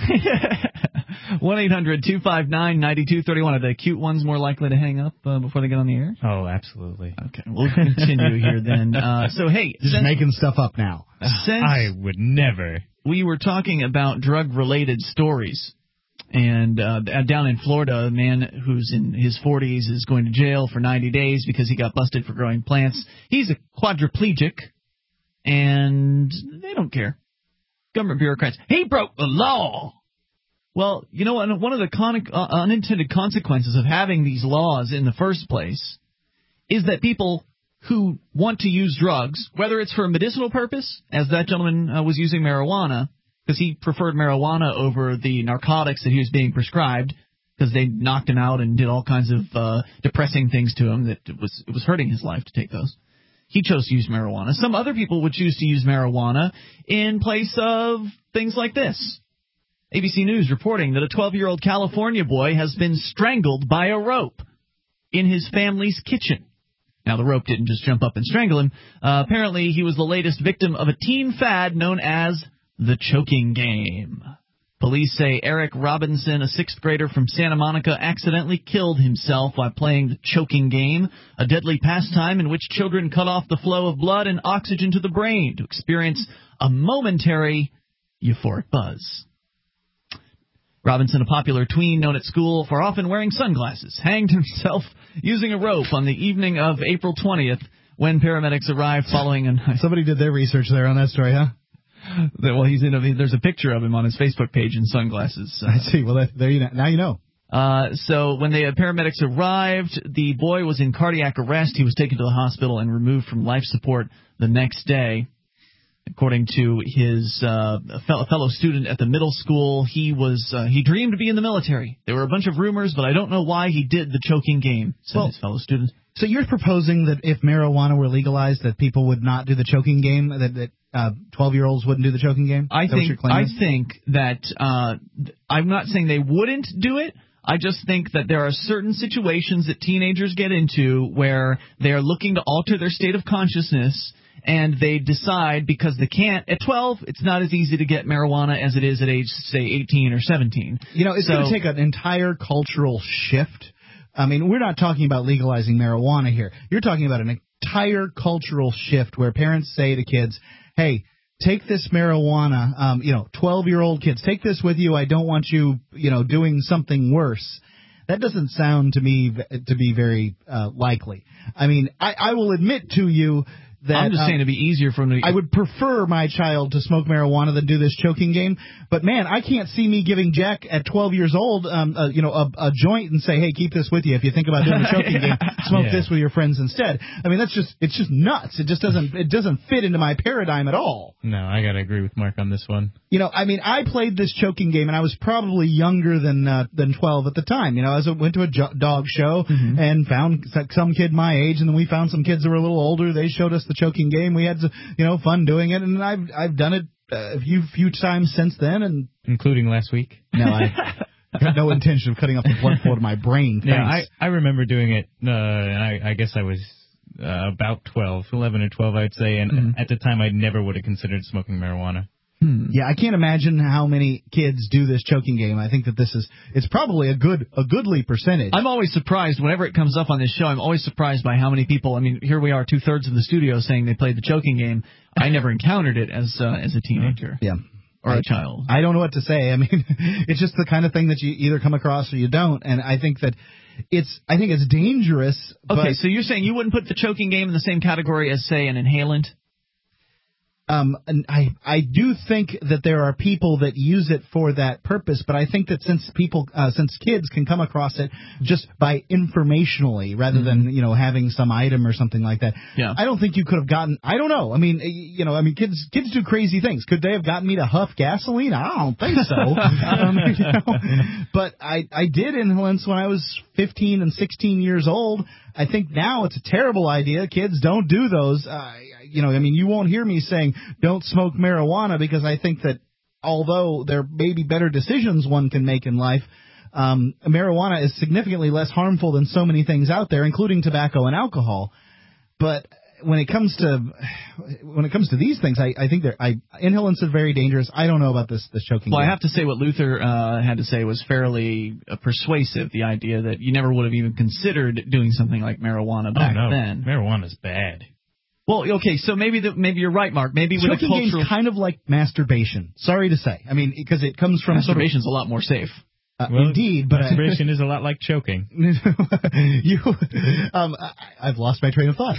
one eight hundred, two five nine, nine two three one. Are the cute ones more likely to hang up uh, before they get on the air? Oh, absolutely. Okay, we'll continue here then. Uh, so, hey. Just since, making stuff up now. Since I would never. We were talking about drug-related stories. And uh, down in Florida, a man who's in his forties is going to jail for ninety days because he got busted for growing plants. He's a quadriplegic, and they don't care. Government bureaucrats. He broke the law. Well, you know, one of the con- uh, unintended consequences of having these laws in the first place is that people who want to use drugs, whether it's for a medicinal purpose, as that gentleman uh, was using marijuana, because he preferred marijuana over the narcotics that he was being prescribed, because they knocked him out and did all kinds of uh, depressing things to him that it was it was hurting his life to take those. He chose to use marijuana. Some other people would choose to use marijuana in place of things like this. A B C News reporting that a twelve-year-old California boy has been strangled by a rope in his family's kitchen. Now, the rope didn't just jump up and strangle him. Uh, apparently, he was the latest victim of a teen fad known as the choking game. Police say Eric Robinson, a sixth grader from Santa Monica, accidentally killed himself while playing the choking game, a deadly pastime in which children cut off the flow of blood and oxygen to the brain to experience a momentary euphoric buzz. Robinson, a popular tween known at school for often wearing sunglasses, hanged himself using a rope on the evening of April twentieth when paramedics arrived following an... Somebody did their research there on that story, huh? Well, he's in a, there's a picture of him on his Facebook page in sunglasses. Uh, I see. Well, that, there you know, now you know. Uh, so when the paramedics arrived, the boy was in cardiac arrest. He was taken to the hospital and removed from life support the next day. According to his uh, fellow student at the middle school, he was uh, he dreamed to be in the military. There were a bunch of rumors, but I don't know why he did the choking game, said well, his fellow student. So you're proposing that if marijuana were legalized, that people would not do the choking game, that that uh, twelve-year-olds wouldn't do the choking game? I Is that what think you're claiming? I think that uh, I'm not saying they wouldn't do it. I just think that there are certain situations that teenagers get into where they are looking to alter their state of consciousness, and they decide because they can't. At twelve, it's not as easy to get marijuana as it is at age, say, eighteen or seventeen. You know, it's so, going to take an entire cultural shift. I mean, we're not talking about legalizing marijuana here. You're talking about an entire cultural shift where parents say to kids, hey, take this marijuana, um, you know, twelve-year-old kids, take this with you. I don't want you, you know, doing something worse. That doesn't sound to me to be very uh, likely. I mean, I, I will admit to you that I'm just um, saying it'd be easier for him to... I would prefer my child to smoke marijuana than do this choking game. But, man, I can't see me giving Jack at twelve years old, um, uh, you know, a, a joint and say, hey, keep this with you. If you think about doing a choking game, smoke yeah. this with your friends instead. I mean, that's just, it's just nuts. It just doesn't, it doesn't fit into my paradigm at all. No, I got to agree with Mark on this one. You know, I mean, I played this choking game, and I was probably younger than uh, than twelve at the time. You know, I went to a jo- dog show mm-hmm. and found some kid my age, and then we found some kids that were a little older. They showed us the choking game. We had, you know, fun doing it, and I've I've done it a few few times since then, and including last week. No, I got no intention of cutting off the blood flow to my brain. Thanks. Yeah, I I remember doing it. Uh, and I I guess I was uh, about twelve, eleven or twelve, I'd say, and mm-hmm. at the time I never would have considered smoking marijuana. Hmm. Yeah, I can't imagine how many kids do this choking game. I think that this is, it's probably a good, a goodly percentage. I'm always surprised whenever it comes up on this show. I'm always surprised by how many people. I mean, here we are, two thirds of the studio saying they played the choking game. I never encountered it as uh, as a teenager. Yeah. Or I, a child. I don't know what to say. I mean, it's just the kind of thing that you either come across or you don't. And I think that it's, I think it's dangerous. Okay, but, so you're saying you wouldn't put the choking game in the same category as, say, an inhalant? Um, and I I do think that there are people that use it for that purpose, but I think that since people, uh, since kids can come across it just by informationally rather mm-hmm. than, you know, having some item or something like that, yeah. I don't think you could have gotten, I don't know. I mean, you know, I mean, kids kids do crazy things. Could they have gotten me to huff gasoline? I don't think so. um, you know, but I, I did inhalants when I was fifteen and sixteen years old. I think now it's a terrible idea. Kids don't do those. Uh, you know, I mean, you won't hear me saying don't smoke marijuana because I think that although there may be better decisions one can make in life, um, marijuana is significantly less harmful than so many things out there, including tobacco and alcohol. But when it comes to when it comes to these things, I, I think they're I, inhalants are very dangerous. I don't know about this this choking. Well, game. I have to say what Luther uh, had to say was fairly uh, persuasive. The idea that you never would have even considered doing something like marijuana back oh, no. then. Marijuana's bad. Well, okay, so maybe the, maybe you're right, Mark. Maybe with choking a cultural game's kind of like masturbation. Sorry to say. I mean, because it comes from masturbation's sort of, a lot more safe. Uh, well, indeed, but masturbation is a lot like choking. you, um, I, I've lost my train of thought.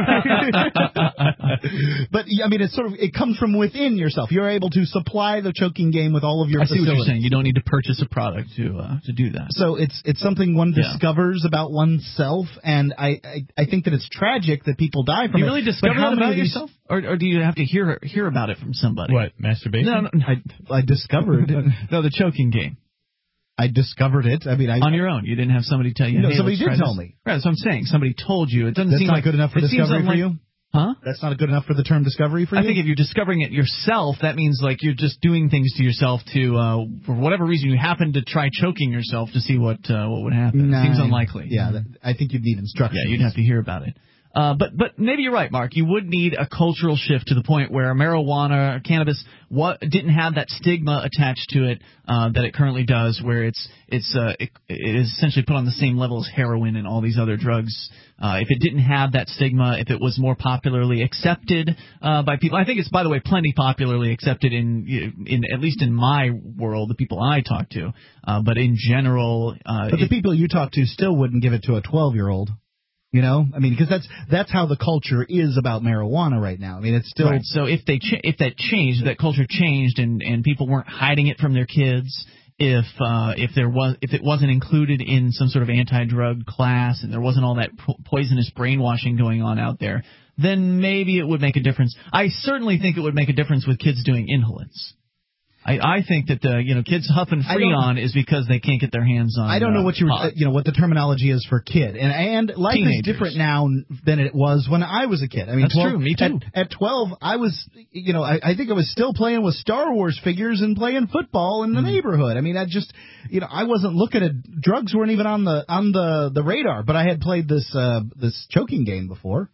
But I mean, it's sort of it comes from within yourself. You're able to supply the choking game with all of your. I see facilities. what you're saying. You don't need to purchase a product to uh, to do that. So it's it's something one Yeah. discovers about oneself, and I, I I think that it's tragic that people die from Do you it. really But discover how that many about of these- yourself, or, or do you have to hear hear about it from somebody? What, masturbation? No, no, I I discovered no, the choking game. I discovered it. I mean, I, on your own. You didn't have somebody tell you. No, hey, somebody let's did try tell this. me. Right, that's what I'm saying. Somebody told you. It doesn't That's seem not like good enough for it seems discovery for unlike- you? Huh? That's not good enough for the term discovery for you? I think if you're discovering it yourself, that means like you're just doing things to yourself to, uh, for whatever reason, you happen to try choking yourself to see what uh, what would happen. Nah, Seems unlikely. Yeah, that, I think you'd need instructions. Yeah, you'd have to hear about it. Uh, but but maybe you're right, Mark. You would need a cultural shift to the point where marijuana or cannabis what didn't have that stigma attached to it uh, that it currently does, where it's it's uh, it, it is essentially put on the same level as heroin and all these other drugs. Uh, if it didn't have that stigma, if it was more popularly accepted uh, by people, I think it's, by the way, plenty popularly accepted in in at least in my world, the people I talk to. Uh, but in general, uh, but the it, people you talk to still wouldn't give it to a twelve-year-old. You know, I mean, because that's that's how the culture is about marijuana right now. I mean, it's still right. So if they ch- if that changed, that culture changed, and, and people weren't hiding it from their kids, if uh, if there was if it wasn't included in some sort of anti-drug class, and there wasn't all that po- poisonous brainwashing going on out there, then maybe it would make a difference. I certainly think it would make a difference with kids doing inhalants. I, I think that the you know kids huffing Freon is because they can't get their hands on. I don't know uh, what you pot. you know what the terminology is for kid, and and life Teenagers. is different now than it was when I was a kid. I mean, That's twelve, true. Me too. At, at twelve, I was you know I, I think I was still playing with Star Wars figures and playing football in the Mm. neighborhood. I mean, I just you know I wasn't looking at drugs weren't even on the on the the radar, but I had played this uh, this choking game before.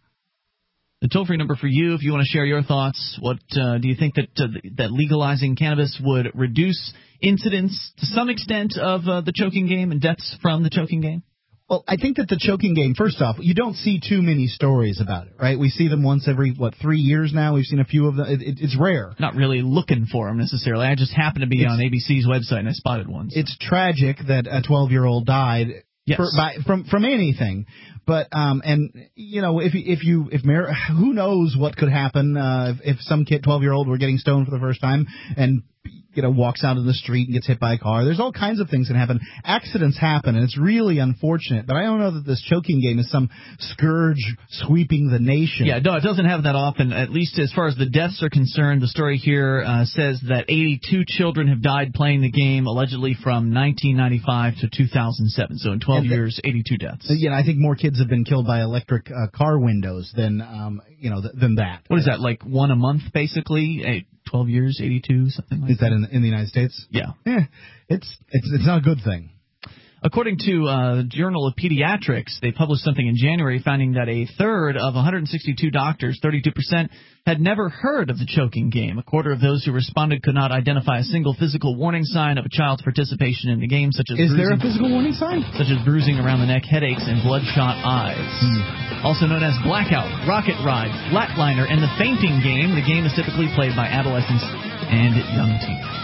The toll-free number for you, if you want to share your thoughts, what uh, do you think that uh, that legalizing cannabis would reduce incidents to some extent of uh, the choking game and deaths from the choking game? Well, I think that the choking game, first off, you don't see too many stories about it, right? We see them once every, what, three years now? We've seen a few of them. It, it, it's rare. Not really looking for them necessarily. I just happened to be It's- on A B C's website and I spotted one. so. It's tragic that a twelve-year-old died Yes. for, by, from from anything, but um and you know if you- if you if mar- who knows what could happen uh, if, if some kid twelve-year-old were getting stoned for the first time and you know walks out of the street and gets hit by a car. There's all kinds of things that happen. Accidents happen, and it's really unfortunate. But I don't know that this choking game is some scourge sweeping the nation. Yeah, no, it doesn't happen that often. At least as far as the deaths are concerned, the story here uh, says that eighty-two children have died playing the game, allegedly from nineteen ninety-five to two thousand seven. So in twelve And the- years, eighty-two deaths. You know, I think more kids have been killed by electric uh, car windows than um you know th- than that. What is that, like one a month, basically? Eight, twelve years, eighty-two, something like Is that in in the United States? Yeah. Eh, it's it's it's not a good thing. According to uh, Journal of Pediatrics, they published something in January finding that a third of one hundred sixty-two doctors, thirty-two percent, had never heard of the choking game. A quarter of those who responded could not identify a single physical warning sign of a child's participation in the game, such as Is bruising, there a physical warning sign? such as bruising around the neck, headaches, and bloodshot eyes. Hmm. Also known as Blackout, Rocket Ride, Flatliner, and the Fainting Game, the game is typically played by adolescents and young teenagers.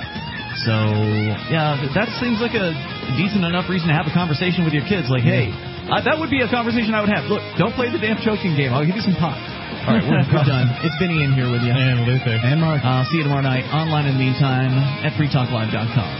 So, yeah, that seems like a decent enough reason to have a conversation with your kids. Like, hey, uh, that would be a conversation I would have. Look, don't play the damn choking game. I'll give you some pot. All right, we're, we're done. It's Vinny in here with you. And Luther. And Mark. I'll see you tomorrow night. Online in the meantime at free talk live dot com.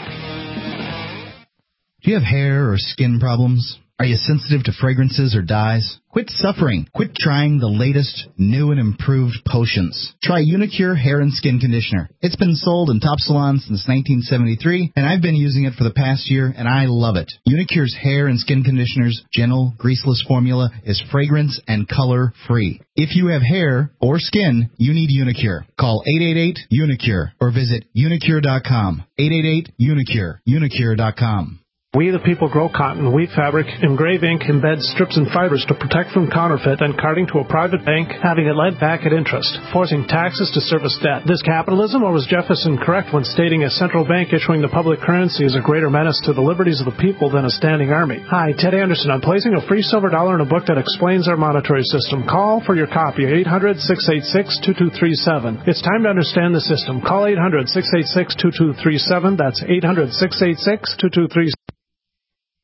Do you have hair or skin problems? Are you sensitive to fragrances or dyes? Quit suffering. Quit trying the latest, new and improved potions. Try Unicure Hair and Skin Conditioner. It's been sold in top salons since nineteen seventy-three, and I've been using it for the past year, and I love it. Unicure's hair and skin conditioner's gentle, greaseless formula is fragrance and color free. If you have hair or skin, you need Unicure. Call eight eight eight, UNICURE or visit unicure dot com. eight eight eight, UNICURE. unicure dot com. We the people grow cotton, weave fabric, engrave ink, embed strips and fibers to protect from counterfeit and carting to a private bank, having it lent back at interest, forcing taxes to service debt. This capitalism, or was Jefferson correct when stating a central bank issuing the public currency is a greater menace to the liberties of the people than a standing army? Hi, Ted Anderson. I'm placing a free silver dollar in a book that explains our monetary system. Call for your copy at eight hundred, six eight six, two two three seven. It's time to understand the system. Call eight hundred, six eight six, two two three seven. That's eight hundred, six eight six, two two three seven.